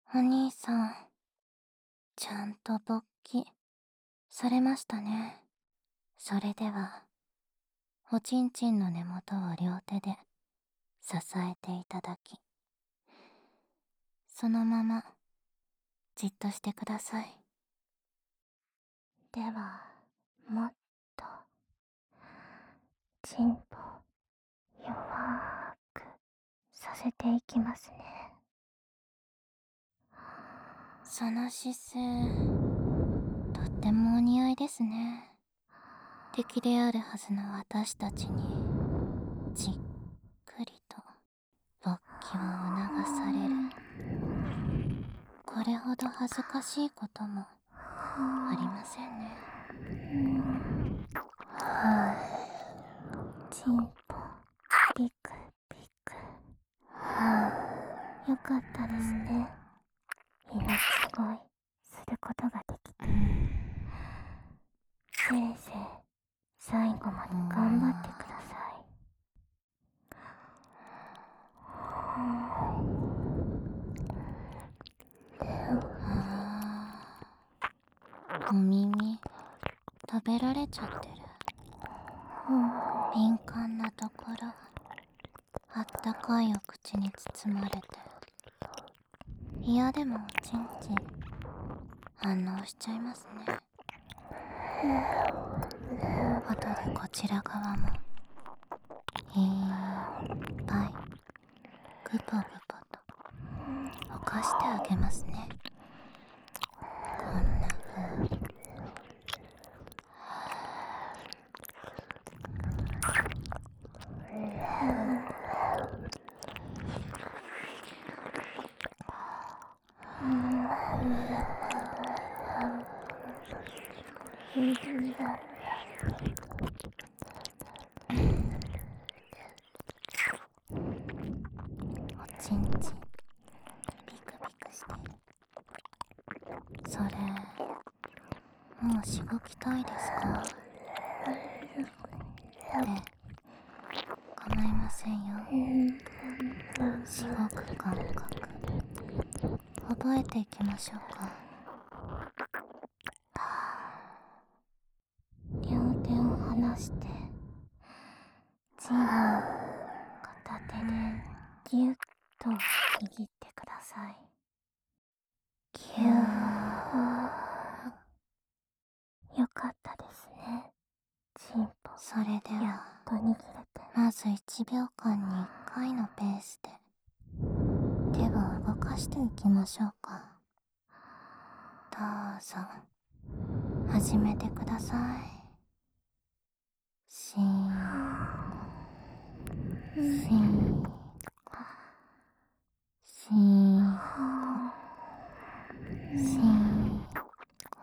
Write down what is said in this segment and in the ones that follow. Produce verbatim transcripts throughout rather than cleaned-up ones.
お兄さん、ちゃんと勃起されましたね。それでは、おちんちんの根元を両手で支えていただき、そのままじっとしてください。 では、もっとチンポ弱くさせていきますね。 その姿勢、とってもお似合いですね。敵であるはずの私たちに、じっくりと勃起を促される。これほど恥ずかしいこともありませんね。 チンポピクピク。よかったですね。命乞いすることができて。せいぜい最後まで頑張ってください。 お耳食べられちゃってる。敏感なところ、あったかいお口に包まれて、嫌でもおちんちん反応しちゃいますね。あとでこちら側もいっぱいグポグポとおかしてあげますね。こんな風に。おちんちんピクピクしてる。それもうしごきたいですか？ええ、構いませんよ。しごく感覚覚えていきましょうか。 両手を離してチンを片手でギュッと握ってください。ギュー。よかったですね。チンポそれでやはっと握れて。 まずいちびょうかんにいっかいのペースで手を動かしていきましょうか。どうぞ始めてください。しーこしーこしーこしーこ。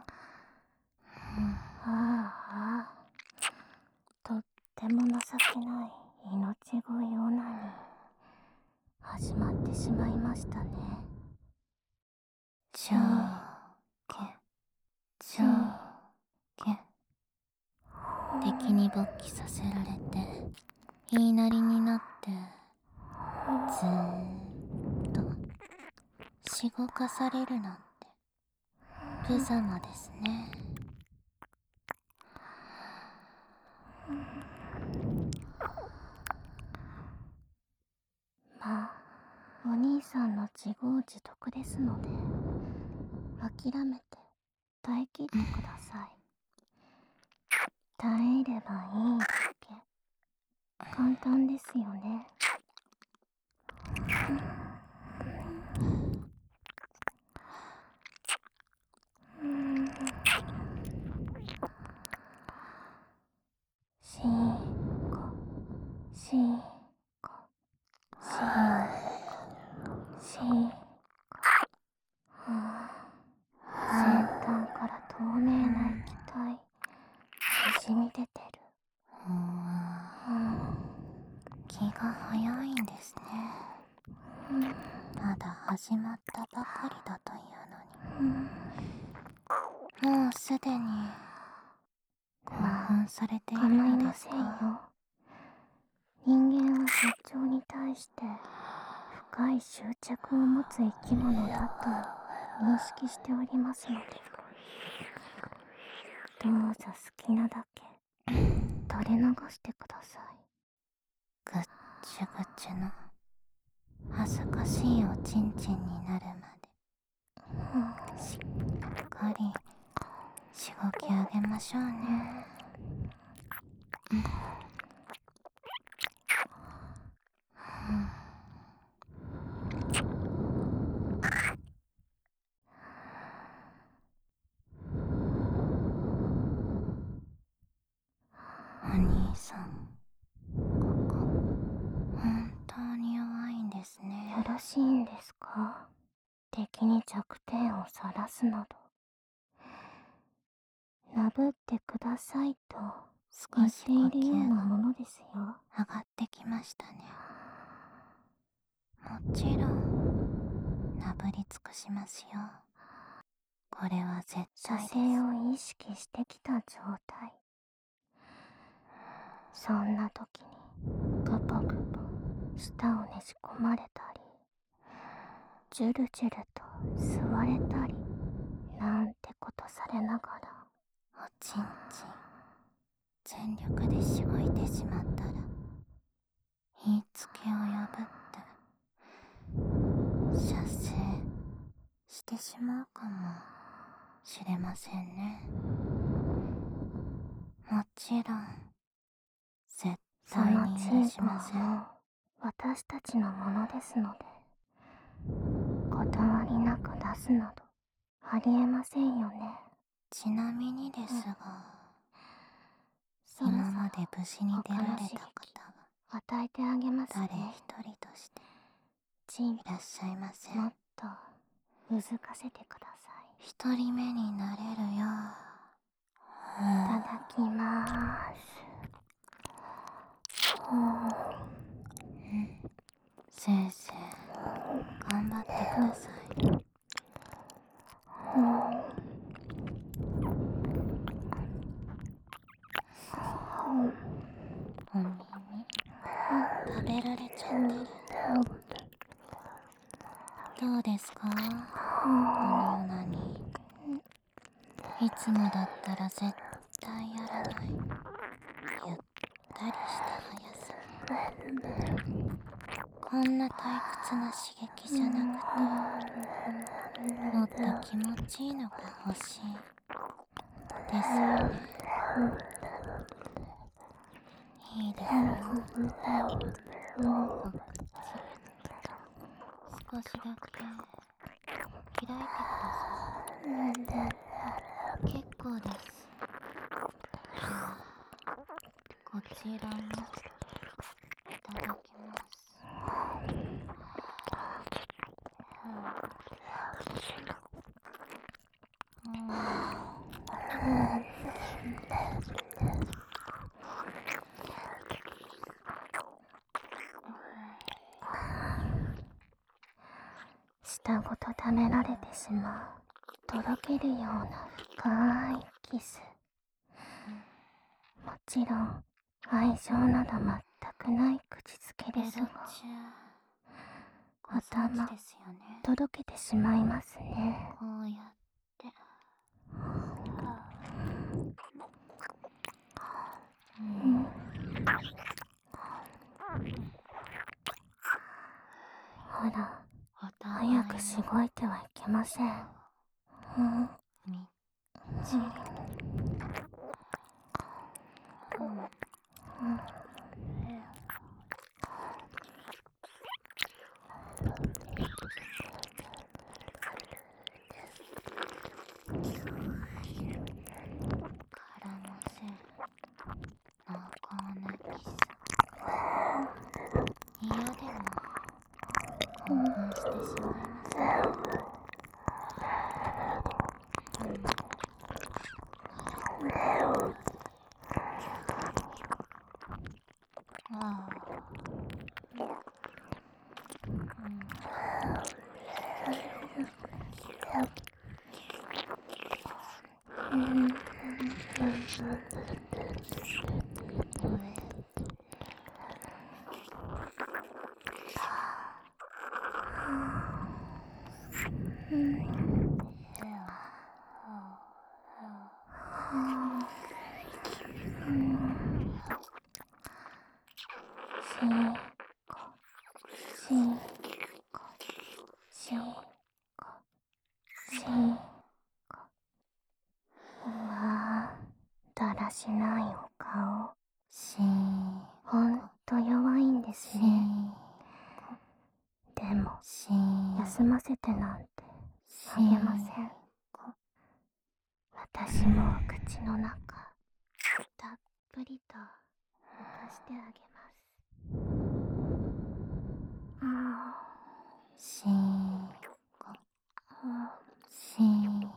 ああ、とっても情けない命乞いオナニー始まってしまいましたね。 上下上下。敵に勃起させられて言いなりになってずーっとしごかされるなんて無様ですね。 まあ、お兄さんの自業自得ですので、諦めて耐え切ってください。耐えればいいだけ。簡単ですよね。しーこ、しーこ、しーこ、しーこ。先端から透明な液体、にじみ出てる。 うーん、気が早いんですね。まだ始まったばかりだというのに、もうすでに興奮されている構いのでませんすか？ よ。人間は出張に対して深い執着を持つ生き物だと認識しておりますので、どうぞ好きなだけ垂れ流してください。 ぐっちゅぐちゅの恥ずかしいおちんちんになるまでしっかりしごきあげましょうね。お兄さん、ここ本当に弱いんですね。 よろしいんですか？敵に弱点を晒すなど。なぶってくださいと言っ少して呼いるよう吸がなものですよ。 上がってきましたね。もちろんなぶり尽くしますよ。これは絶対です。 射精を意識してきた状態。そんな時にグポグポ舌をねじ込まれたり、ジュルジュルと吸われたりなんてことされながら、 おちんちん全力でしごいてしまったら言いつけを破って射精してしまうかもしれませんね。もちろん絶その対に許チンポしません。 はもう私たちのものですので、断りなく出すなどありえませんよね。 ちなみにですが、 そろそろ今まで無事に出られた方が与えてあげます誰ね。 一人としてチンいらっしゃいません。 もっとうずかせてください。 一人目になれるよ。 いただきまーす。 せいぜい頑張ってください。お耳食べられちゃってる。どうですか、おにおなに。いつもだったら絶対やらないゆったりした速さ。こんな退屈な刺激じゃなくて、もっと気持ちいいのが欲しいですよね。いいですよ。お口少しだけ開いてください。結構です。こちらもいただきます。 舌ごと食べられてしまうとろけるような深いキス。もちろん愛情など全くない口づけですが、頭とろけてしまいますね。 こうやってうんほら、早くしごいてはいけません。うんみっちり絡ませる濃厚なキス。嫌でも興奮してしまいますね。ああ、 うわぁ、だらしないお顔。 しーほんと弱いんですしね。でも、 しー休ませてなんてしあげません。私もお口の中、たっぷりと渡してあげます。あしーしー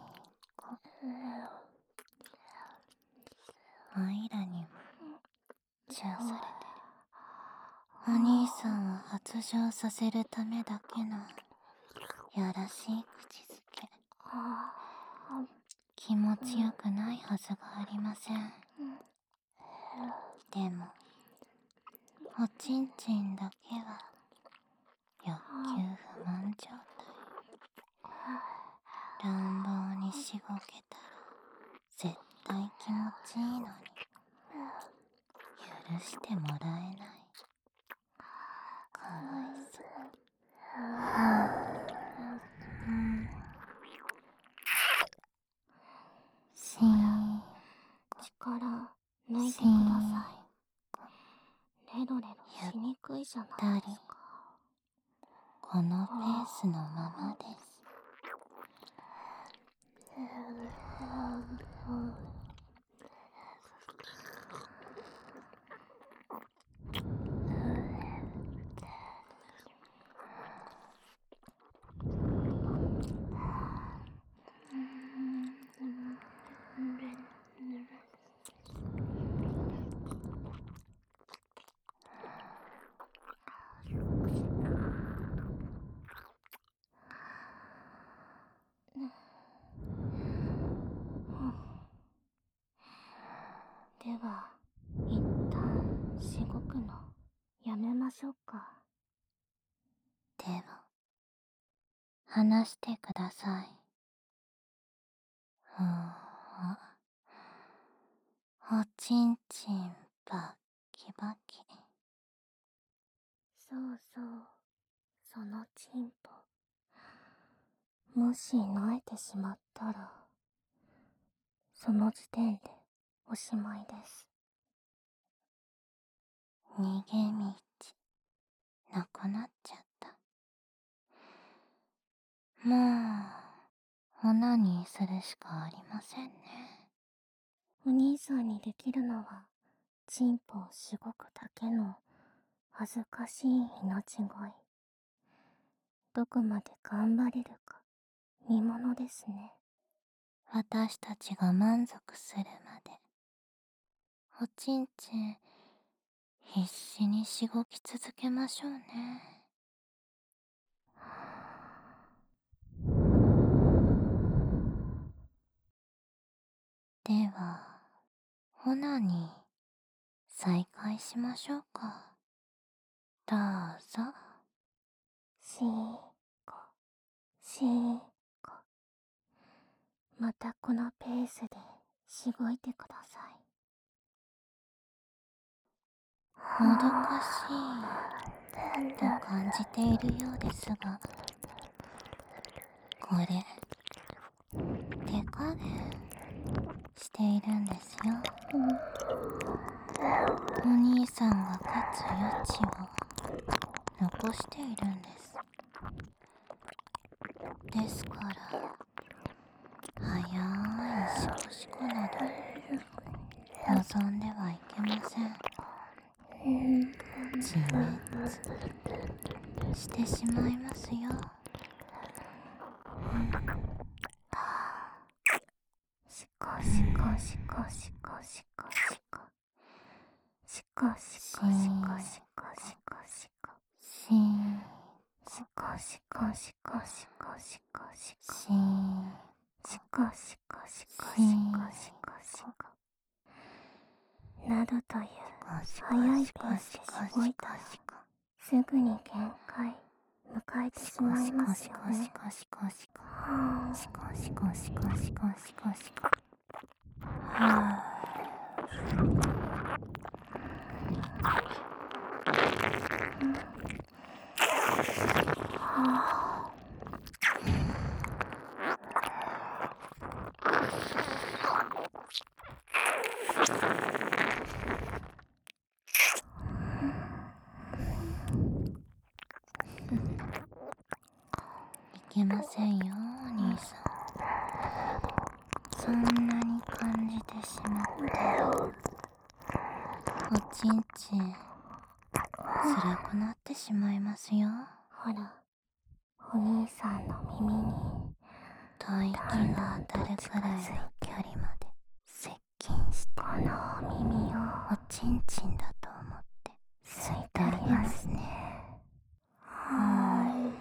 おいらにもチューされてる。お兄さんを発情させるためだけのやらしい口づけ、気持ちよくないはずがありません。でもおちんちんだけは欲求不満状態。乱暴にしごけたら絶対気持ちいいのに許してもらえない。かわいそう。しー力抜いてください。レロレロしにくいじゃないですか。 このペースのままです。 では、一旦しごくのやめましょうか。 では話してください。ふーおちんちんバッキバキ。 そうそう、そのチンポ。もし萎えてしまったら、その時点でおしまいです。 逃げ道なくなっちゃった。もうオナニーするしかありませんね。 お兄さんにできるのは、チンポをしごくだけの恥ずかしい命乞い。どこまで頑張れるか見ものですね。 私たちが満足するまでおちんちん必死にしごき続けましょうね。ではオナニー再開しましょうか。どうぞ。 しーこ、しーこ。またこのペースでしごいてください。 もどかしいと感じているようですが、これ手加減しているんですよ。お兄さんが勝つ余地を残しているんです。ですから早いシコシコなど望んではいけません。自滅してしまいますよ。 しこしこしこしこしこしこ。しこしこしこしこしこしこ。 しーしこしこしこしこしこしこ。 しーしこしこしこしこしこしこ。などという早いペースでしごいたらすぐに限界迎えてしまいますよね。 シコシコシコシコシコシコシコシコシコ。はあ。いけませんよ、お兄さん。そんなに感じてしまったらおちんちん辛くなってしまいますよ。 ほら、お兄さんの耳に吐息が当たるくらいの距離まで接近してこのお耳をおちんちんだと思って吸いてあげますね。はーい。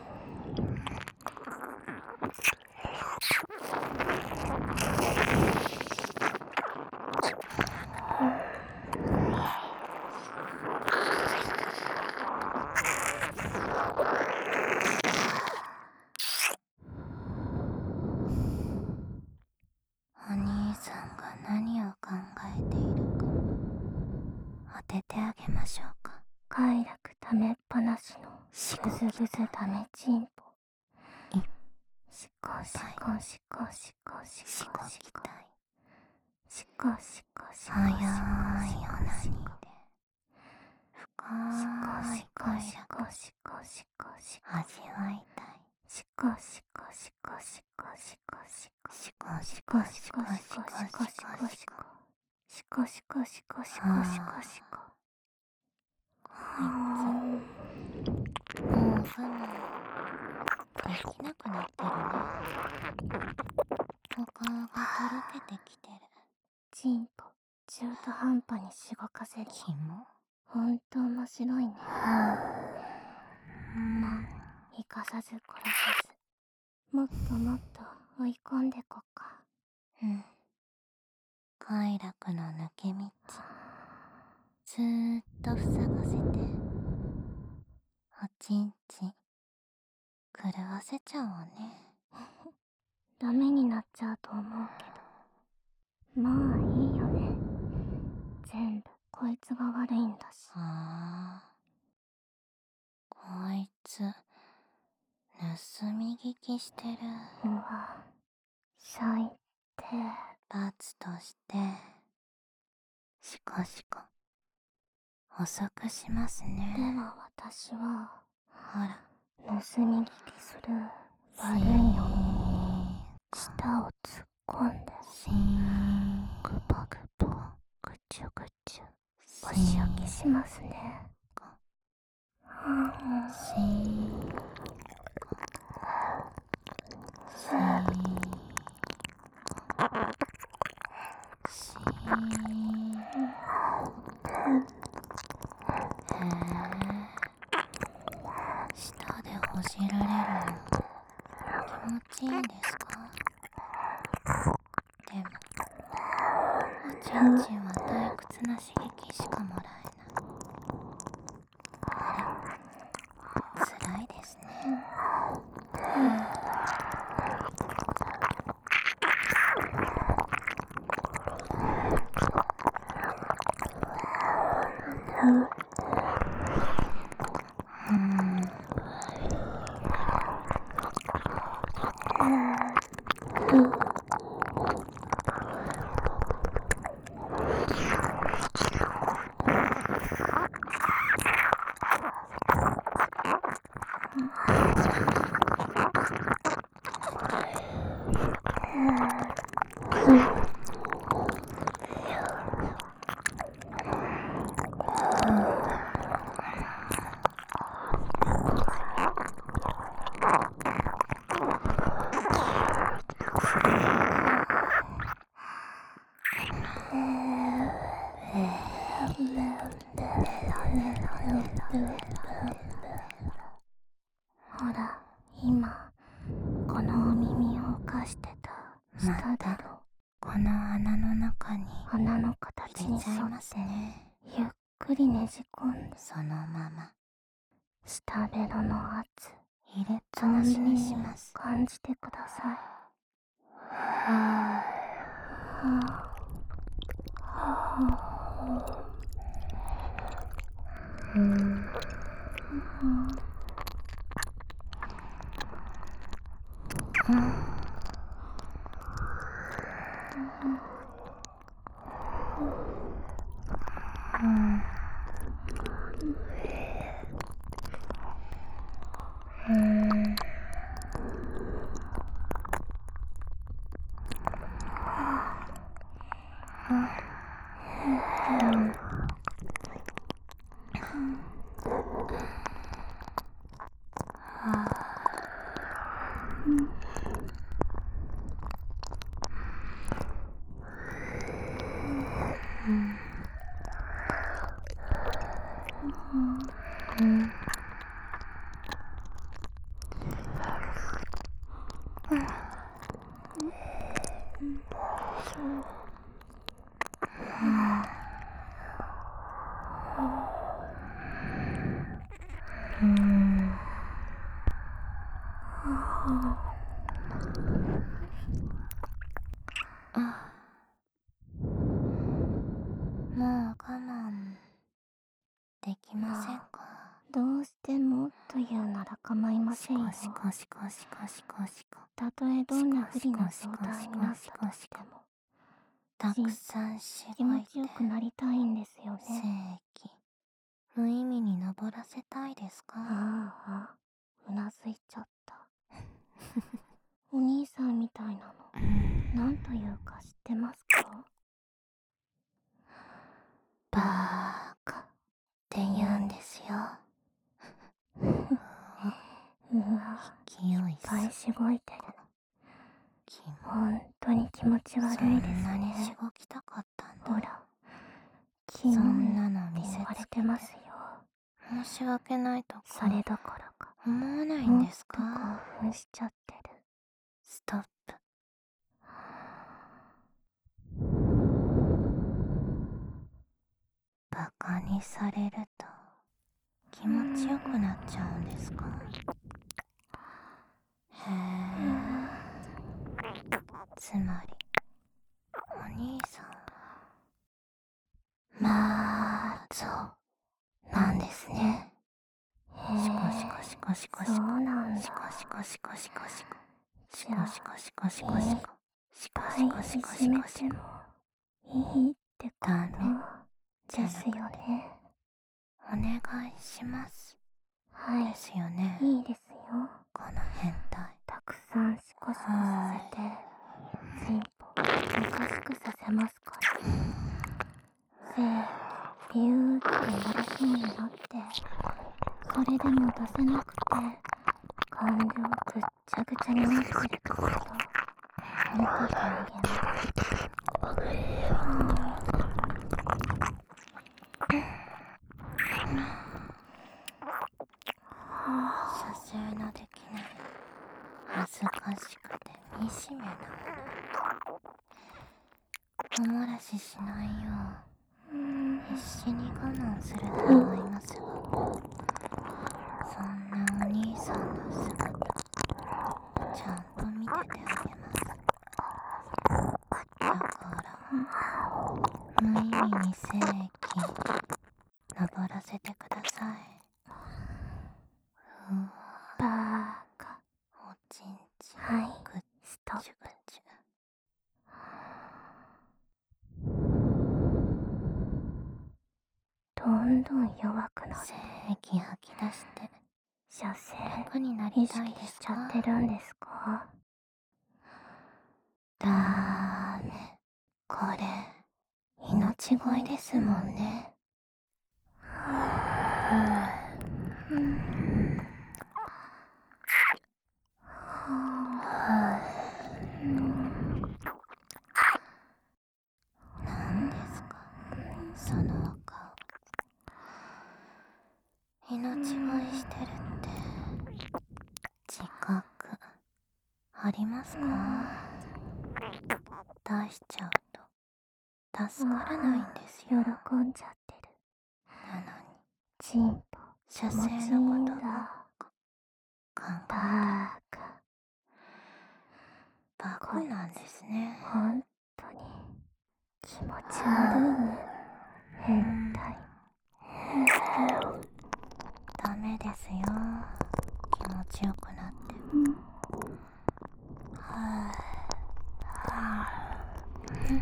お兄さんが何を考えているか当ててあげましょうか。 快楽ためっぱなしのぐずぐずためちんぽ。 いっしこしこしこしこししこしここきたい。 しこしこしこ早いしこオナしこニーで深い快し楽こしこしこしこ味わいたい。 しこしこしこしこしこしこしこししここしこしこししこしこしこしこしここしこ。 しこしこしこしこしこしこ。 もう我慢できなくなってるね。お顔がとろけてきてる。 チンポ中途半端にしごかせるキモ。 ほんと面白いね。 うんまあ生かさず殺さずもっともっと追い込んでこっか。 うん。快楽の抜け道ずーっと塞がせておちんちん狂わせちゃおうね。 ダメになっちゃうと思うけどまあいいよね。全部こいつが悪いんだし。 ああ、こいつ盗み聞きしてる。 うわ最低。 罰としてシコシコ遅くしますでね。 は私はほら盗み聞きする悪いの舌を突っ込んでシーングポグポグチュグチュお仕置きしますね。 シーンシーンシーン。へえ、舌でほじられるの気持ちいいんですか？でもおちんちんは退屈な刺激しかもらえない。あら、辛いですね。うん。 ほら今このお耳を犯してた舌までたこの穴の中に穴の形入に沿っれちゃいますてね。 ゆっくりねじ込んでそのまま舌ベロの圧入れっぱなしにします。 感じてください。 はぁ。うん。うん。うん。うん。うん。うん。もう我慢できませんか？ どうしてもというなら構いませんよ。 シコシコシコシコシコ。 たとえどんな不利な状態になったとしても、 たくさんし気ごいて持ちよくなりたいんですよ正ね。 規無意味に登らせたいですか？ ああ、うなずいちゃった。お兄さんみたいなの、なんというか知ってますか？ バーカって言うんですよ。 うわ、 勢いいっぱいしごいてる。 気ほんとに気持ち悪いですね。 そんなにしごきたかったんだ。 ほら、キモいそんなのって見せ言われつけててますよ。 申し訳ないとそれかどころか、 思わないんもっですと興か？ 奮しちゃってる。 ストップ。バカにされると気持ちよくなっちゃうんですか？へえ。つまりお兄さんはマーゾなんですね。シコシコシコシコシコそうなんだ。 シコシコシコシコシコシじゃあコシコシコシコシコシコシコシコシいじめコシコてもいいってことダメじゃですよなくてね。 お願いしますはですよね。 い、いいですよ。 この変態たくさんシコシコさせて、チンポおかしくさせますから。せーピューって漏れそうになって、それでも出せなくて、感情ぐっちゃぐちゃになってるところ、見ててあげます。 射精のできない恥ずかしくて惨めなものおもらししないよう必死に我慢すると思いますが、そんなお兄さんの姿ちゃんと見ててあげます。だから無意味に精液登らせてください。うわバーカ。 おちんちんはい、 ぐっストップ。 ちゅぐちゅ。 どんどん弱くなる。 精液吐き出して射精楽にな意りたい識しですか？ ちゃってるんですか？ だーめ、これ命乞いですもんね。何ですかそのお顔。命乞いしてるって自覚ありますか？出しちゃうと助からないんですよ。 喜んじゃってる。 なのにチンポ射精気持ちいいのことばんだ。 っか考えバカ。 バカなんですね。 ほんとに気持ち悪いね。変態。 ダメですよ。気持ちよくなって。はぁ、はぁ。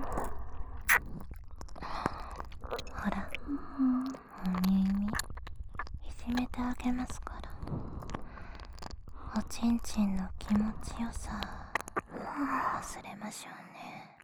ほら、おみみ、いじめてあげますから。おちんちんの気持ちよさ、忘れましょうね。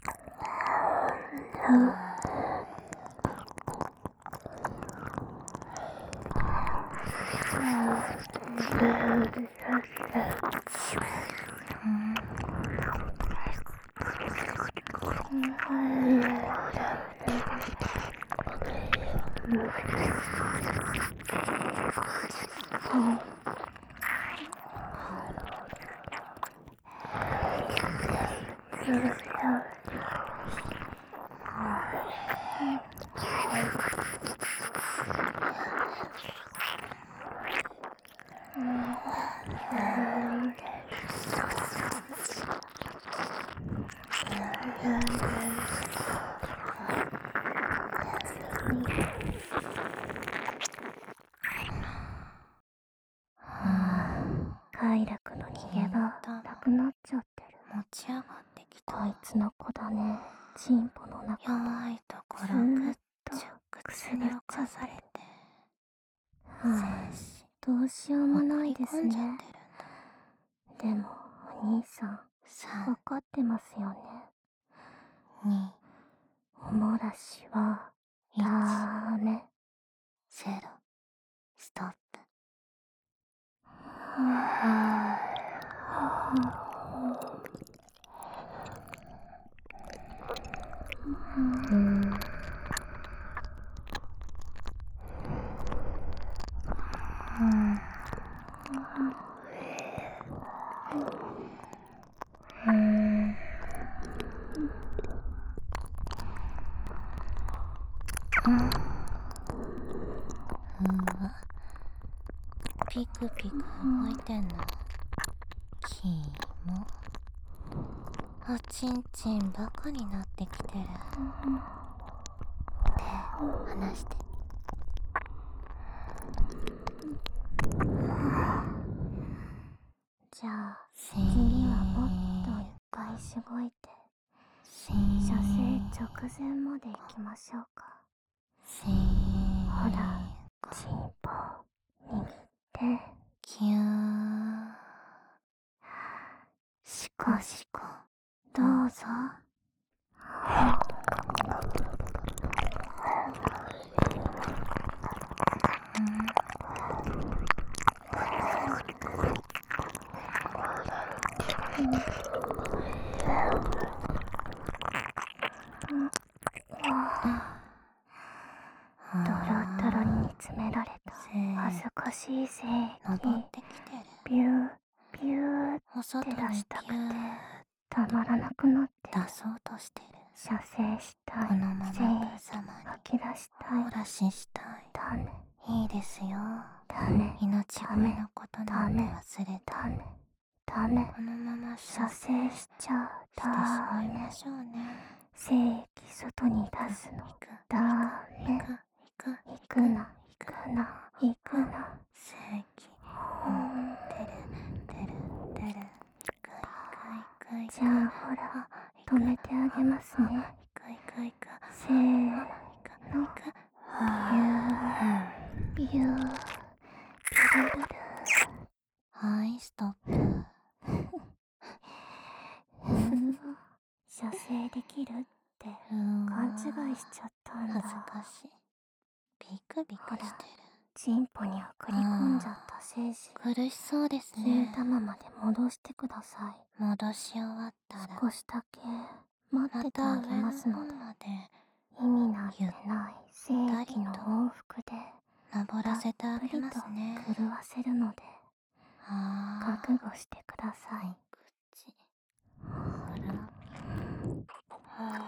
快楽の逃げ場なくなっちゃってる。 持ち上がってきた。 こいつの子だね。チンポの中弱いところぐっちゃくすりをかされて、 はあ、どうしようもないですね。でもお兄さん分かってますよね。 に、 おもらしはダメ。 ゼロ、ストップ。うわ、ピクピク動いてんの。キモ。おちんちんバカになってきてる。手離して。 じゃあ次はもっといっぱいしごいて射精直前まで行きましょうか。ほら、チンポ握って。 キュー。シコシコ。 どうぞ。ドロドロに煮詰められた恥ずかしい精液。 登ってきてる。 ビュービューおって外に出したくてピューたまらなくなって出そうとしてる。 射精したい。 このままプ精ー様に吐き出したい。 おらししたい。 ダメいいですよ。 ダメ命乞いのことなんて忘れて、 ダメダメ。 このまま射射精精しちゃしてしダまいメ。 ましょうね。 精液外に出すの行くダメ。 行く行く行くな行くな行くな。 精液うん出る出る出る。行く行く行く行く。 じゃあほら止めてあげますね。 行く行く行く。 せーのビュービュービュルルル。 はい、ストップ。 射精できるってうわ勘違いしちゃったんだ。 恥ずかしい。ビクビクしてる。 チンポに送り込んじゃった精子。 苦しそうです金ね。 玉まで戻してください。 戻し終わったら少しだけ待っててまたあげ上のますので。 方まで意味なんてない精液の往復で登らせてあげたっぷりとますね。 狂わせるのであ覚悟してください。 口ほらは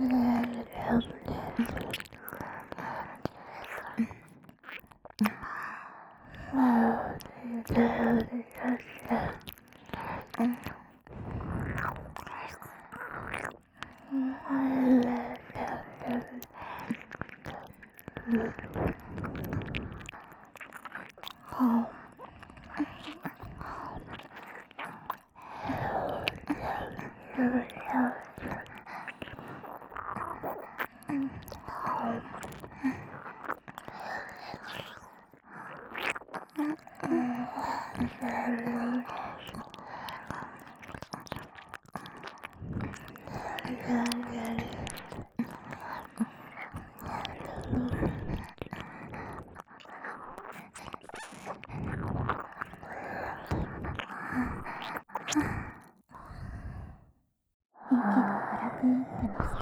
息が荒くなってます。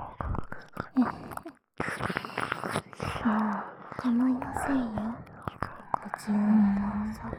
ああ、構いませんよ。ご自由にどうぞ。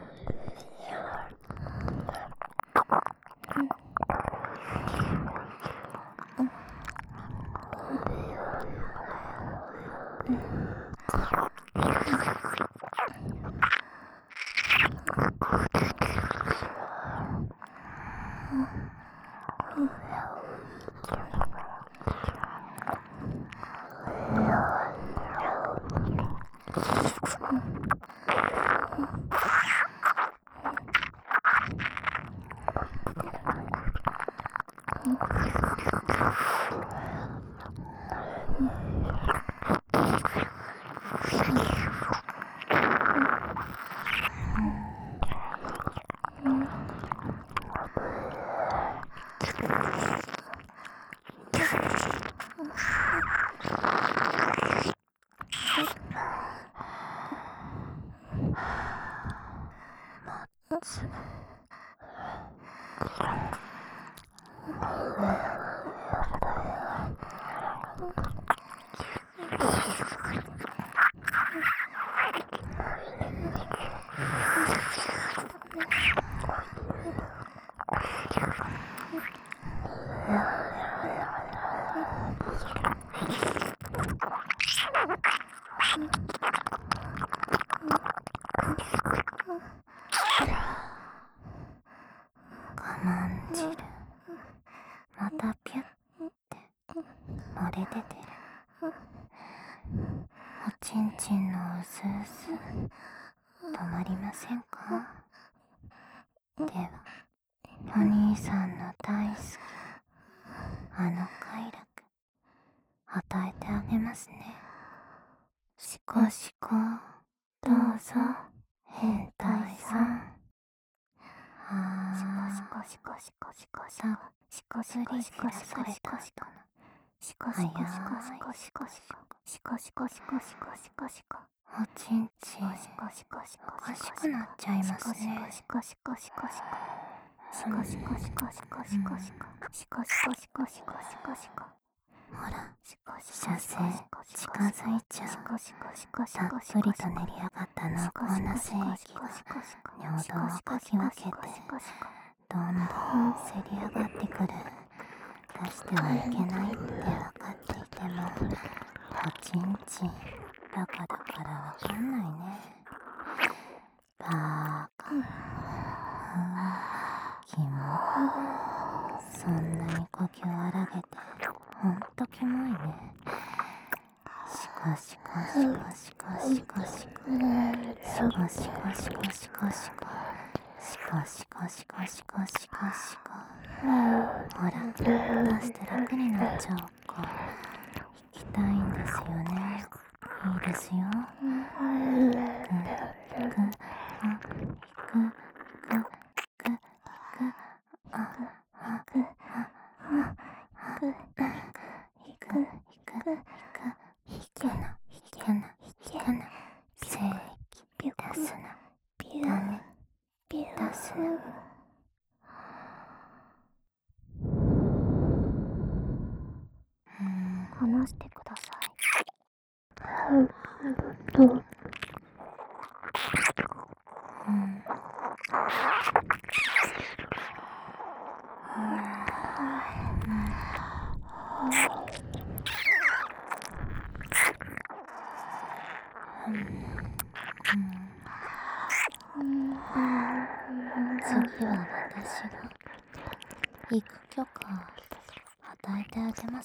我慢汁またピュッて漏れ出てる。おちんちんのうすうす止まりませんか？ではお兄さんの大好きあの快楽与えてあげますね。しこしこどうぞ変態さん。 シあコシコシコシコシコたっシコシぷりコシコ照らされシコシコた後のシコシコシコシコシコシコシコシコシコシコシコシコおちんちんシコシコシコおかしくなっちゃいますね。 シコシコシコシコシコシコシコシコシコシコシコシコシコシコシコシコほらシコシ射精近づいちゃう。 シコシコシコシたっコシぷりコと練り上がった濃厚な精液が尿道をかき分けてどんどんせり上がってくる。出してはいけないって分かっていてもおちんちんバカだから分かんないね。バーカうわキモ。そんなに呼吸荒げてほんとキモいね。シコシコシコシコシコシコシコシコシコシコシコシコシコシコシコシコシコ。ほら出して楽になっちゃおうか。行きたいんですよね。いいですよ。くくあくくくくああくああく引く引く引く引くな引くな引くな精液出すなダメ出すな。 話してください。 うん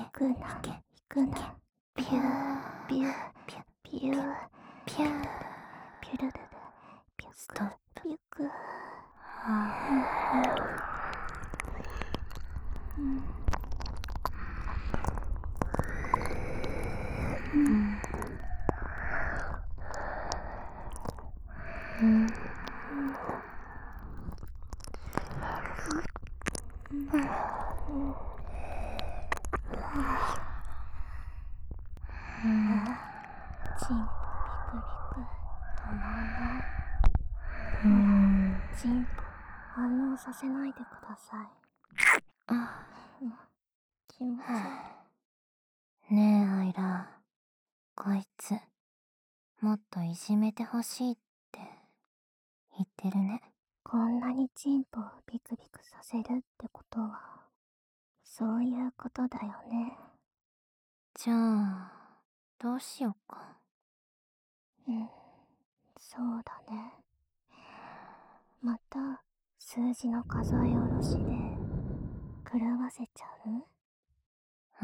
行くな、行くな。ピュー、ピュー、ピュー、ピュー、ピュー、ピュルルル、ピュク、 ストップ。 ピュク。チンポビクビク止まんない。 うーん。 チンポ反応させないでください。 あ、 気持ち悪い。 ねえアイラ、こいつもっといじめてほしいって言ってるね。 こんなにチンポをビクビクさせるってことはそういうことだよね。 じゃあどうしようか。 うん、そうだね。また数字の数えおろしで狂わせちゃう？ うん。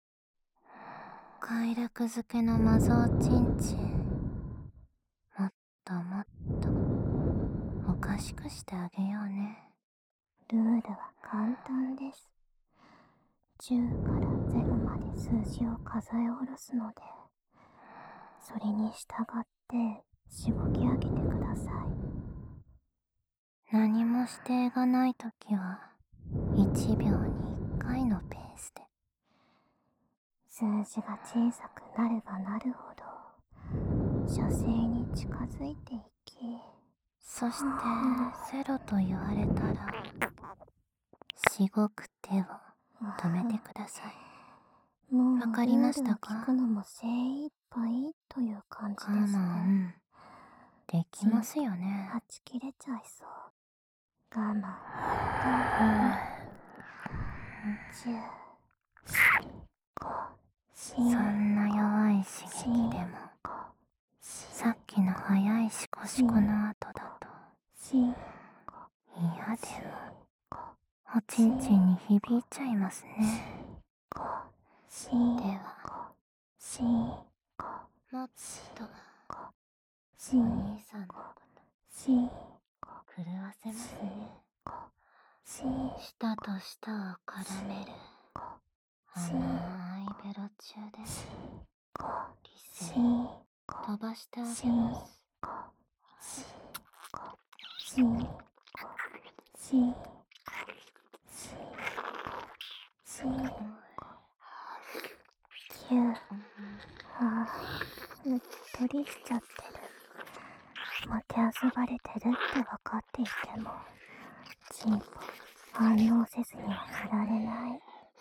快楽づけのマゾーチンチン、もっともっとおかしくしてあげようね。 ルールは簡単です。じゅうからゼロまで数字を数えおろすので、それに従ってしごき上げてください。 何も指定がないときはいちびょうにいっかいのペースで。 数字が小さくなればなるほど射精に近づいていき、 そしてゼロと言われたらしごく手を止めてください。 もうわかりましたか？ ルールを聞くのも精一杯という感じカですモね。 ン、できますよね。 はち切れちゃいそう。我慢、我慢。じゅう、ご、 そんな弱い刺激でもさっきの速いシコシコの後だと嫌でもおちんちんに響いちゃいますね。ではもっとお兄さんのこと狂わせますね。舌と舌を絡める甘いベロ中で理性飛ばしてあげます。 キュー、あーうっとりしちゃってる。もてあそばれてるって分かっていてもチンポ反応せずにはいられない。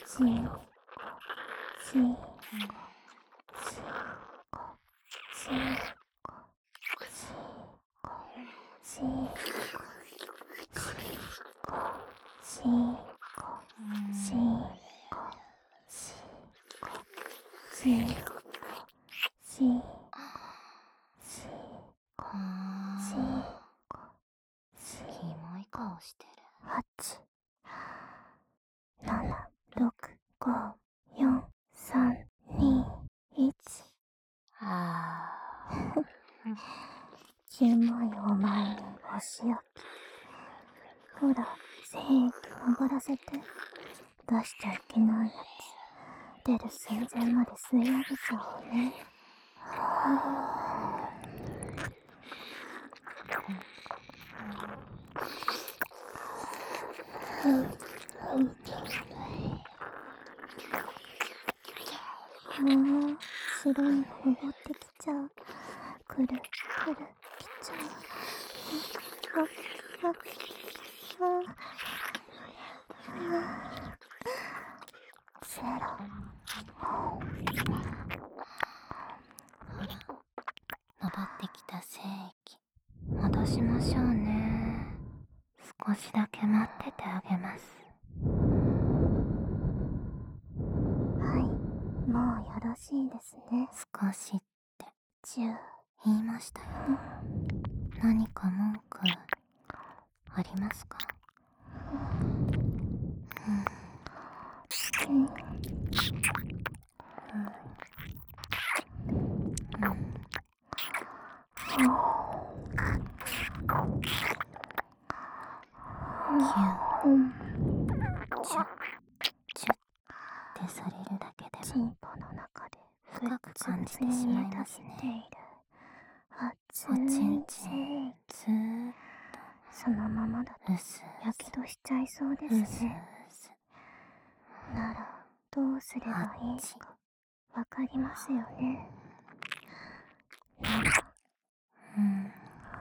しんこしんこしんこしんこしんこしんこしんこしんこしんこしんこしんこしんこキモい顔してる。 はちななろくごよんさんにいち。 あキモいお前にお仕置き。ほら、精液上がらせて。出しちゃいけないやつ。出る寸前まで吸い上げちゃおうね。ああ、白いの登ってきちゃう。くるくるきちゃう。あ、あ、あ、あ、ゼロ。 登ってきた精液戻しましょうね。少しだけ待っててあげます。 はい、もうよろしいですね。 少しってじゅう言いましたよ。何か文句ありますか？ うんチュッチュッってされるだけでチンポの中で深く感じてしまいますね。 熱おちんいち精ん液。 ずーっそのままだととうすやけどしちゃいそうでうすうすすね。ならどうすればいいかわかりますよね。 うんうん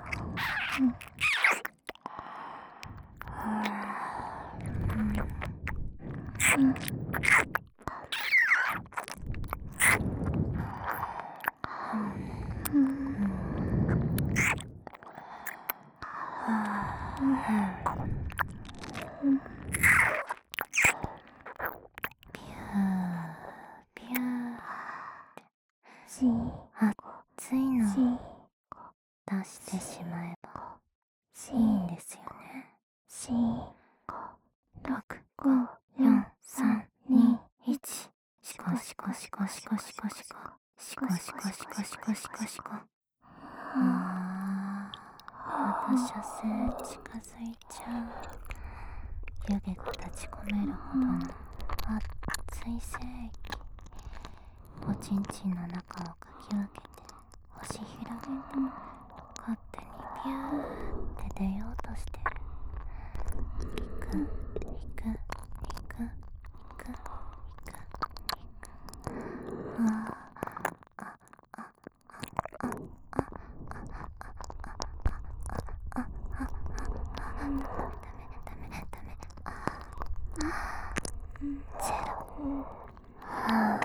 うんピューしん熱いのしん出してしまえばしいいんですよね。 しんろくごよんさんにいち。シコシコシコシコシコシコシコシコシコシコシコシコ。あー、また射精近づいちゃう。湯気が立ち込めるほどの熱い精液。おちんちんの中をかき分けて押し広げ勝手にピューって出ようとしてる。行く行く行く行く行くあああああああああダメダメダメ。あゼロ。は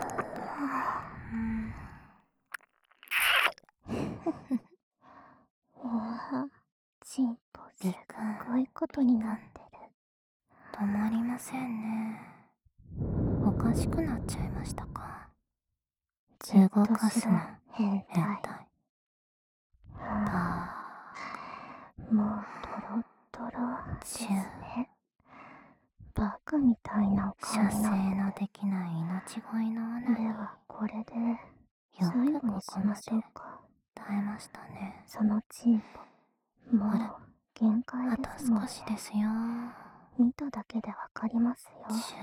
うわチンポすっごいことになってる。 止まりませんね。おかしくなっちゃいましたか？動かすの変態。 変態。 あーもうトロットロですね。バカみたいなお顔射精になってのできない命乞いの女でにはこれでよ最くこ後にしまこまでしょうか。 耐えましたね。 そのチンポもあれう限界あとですもんね。 少しですよ。 見ただけでわかりますよ。 チュ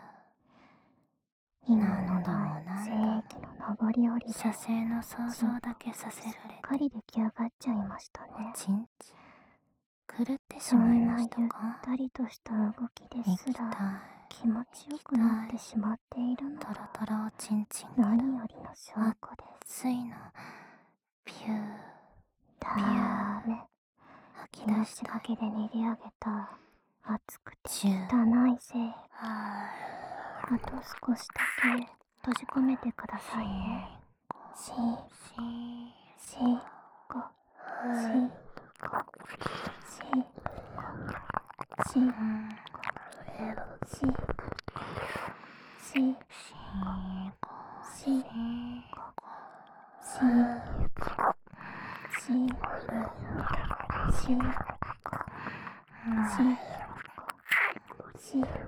今の何度もない精何度も液の上り下りー。 で射精の想像だけさせられすってかり出来上がっちゃいましたね。 おちんち狂ってしそまいんなゆっましたか。 たりとした動きです行きたいら気持ちよくなってしまっているのトロはトロおちんちんから何よりの証拠です。 熱いのピューダメ。 吐き出命したい。 がけで練り上げた熱くてチュー汚い精液。 ああと少しだけ閉じ込めてくださいね。しんししんこしんこしんこしんこしんこしんこしんこしんこしんこしんこしんこしんこ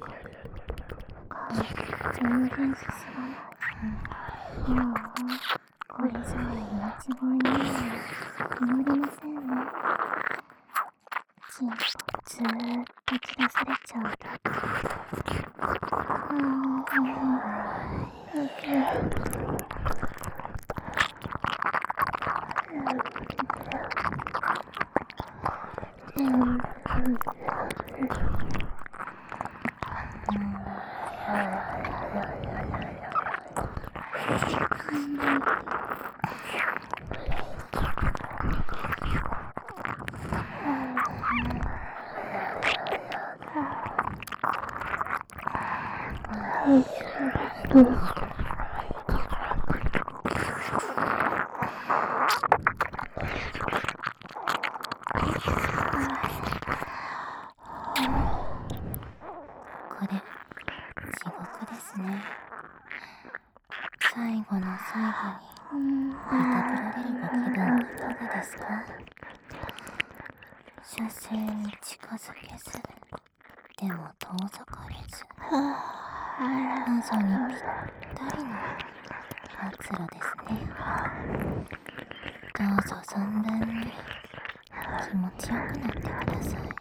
全然進まない。もうこれじゃあ命乞いなのに決まりませんね。チンポずーっと切らされちゃう。 これ地獄ですね。最後の最後にいたぶられるご気分はいかがですか。射精に近づけずでも遠ざかれず謎にぴったりの末路ですね。どうぞ存分に気持ちよくなってください。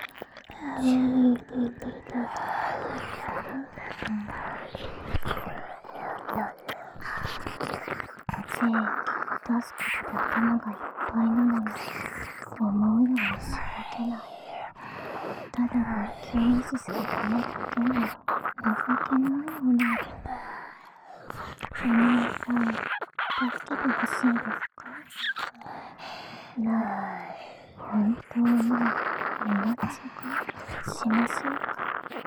精液を出すことで頭がいっぱいなのに思うようにしけない。ただの気にしすぎた目だけの情けない女で。お姉さん助けてほしいですか。なら本当に命がしましょうか。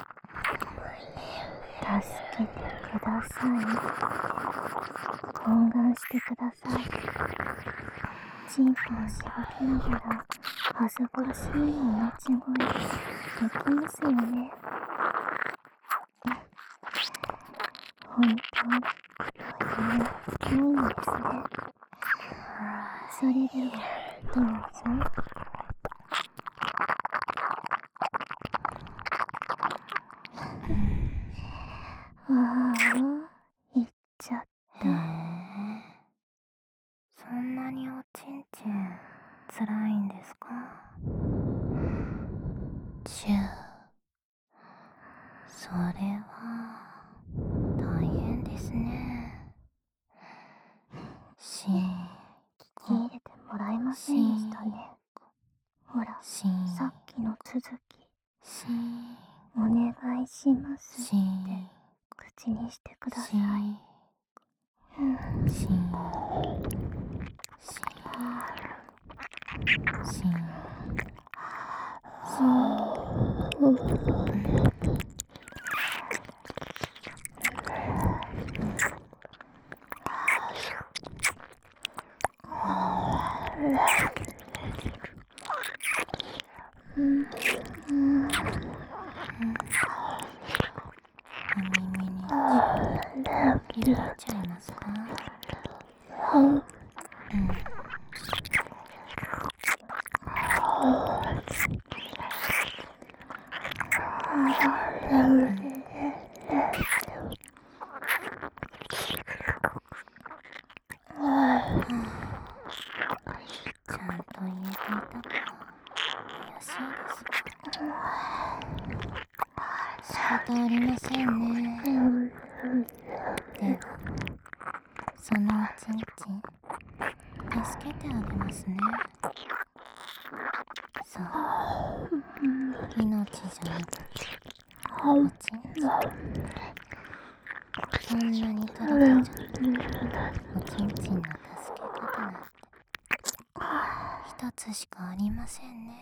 助けてください。懇願してください。チンコをしばきながら恥ずかしい命乞いできますよね。本当にとてもないんですね。それではどうぞ。ああ、行っちゃって。 へえ、そんなにおちんちんつらいんですか。チュー、それは大変ですね。しん聞き入れてもらえませんでしたね。ほら、 しんさっきの続きしんお願いしますしん口にしてくださしい。 んしんしんしんお耳に入れちゃいますか。 ちゃんと言えていたか怪しいです。仕方ありませんね。ではそのおちんちん助けてあげますね。そう、命じゃなくおちんちん。こんなにとろけちゃっておちんちんの助け方なんて一つしかありませんね。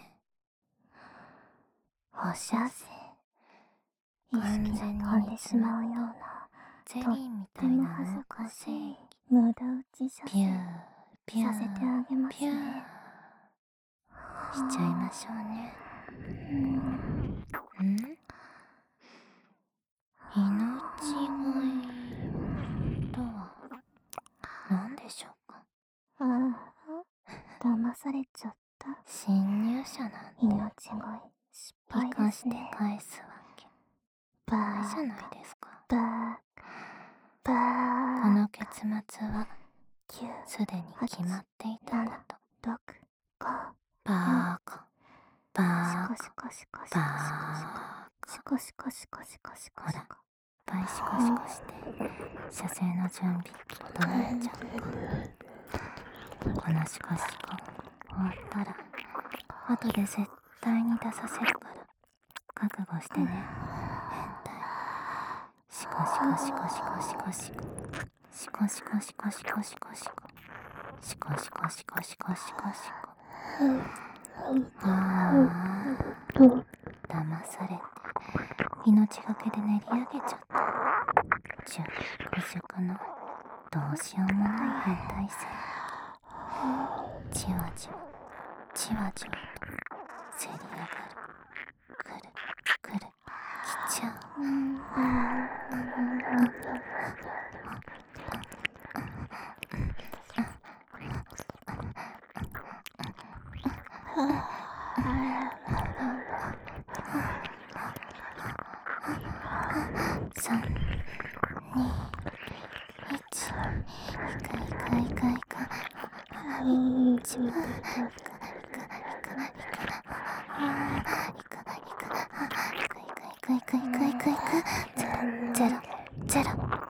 放射線、意識が飛んでしまうようなゼリーみたとってもいな恥ずか脳下しい腺液無駄打ち射ピュー精ピューさせてあげますピューね。 しちゃいましょうね。ん？命乞いとは何でしょうか。 ああ、騙されちゃった。 侵入者なんて命乞い失敗生かしてですね。 返すわけバないじゃーないですか。 バーバーこの結末はきゅうすでに決まっていたこと。 ろくごバーカバーカシコシコシコシコシバーカ。 コシコシコシコシコほら、いっぱいシコシコして射精の準備整えちゃうか。このシコシコ終わったら後で絶対に出させるから覚悟してね。変態。シコシコシコシコシコシコシコシコシコシコシコシコシコシコシコシコシコシコ。ああ、騙されて命がけで練り上げちゃった。熟熟のどうしようもない変態性。じわじわじわじわとせり上がる。くるくる来ちゃう。さん、に、いち、いかいかいかいか。いち、いかいかいかいか。いかいかいかいかいかいか。ゼロ、ゼロ。